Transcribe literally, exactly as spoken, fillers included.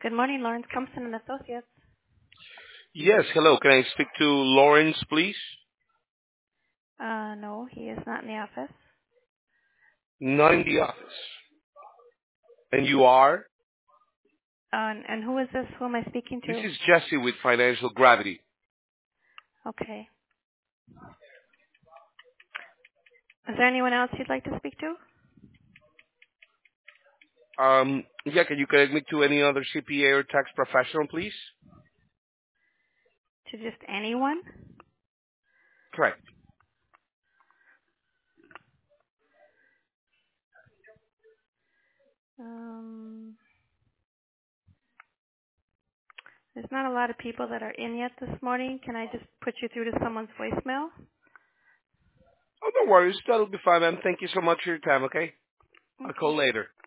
Good morning, Lawrence Compson and Associates. Yes, hello. Can I speak to Lawrence, please? Uh, no, he is not in the office. Not in the office. And you are? Uh, and, and who is this? Who am I speaking This to? is Jesse with Financial Gravity. Okay. Is there anyone else you'd like to speak to? Um, yeah, can you connect me to any other C P A or tax professional, please? To just anyone? Correct. Um, there's not a lot of people that are in yet this morning. Can I just put you through to someone's voicemail? Oh, no worries. That'll be fine, ma'am. Thank you so much for your time, okay? I'll Okay. call later.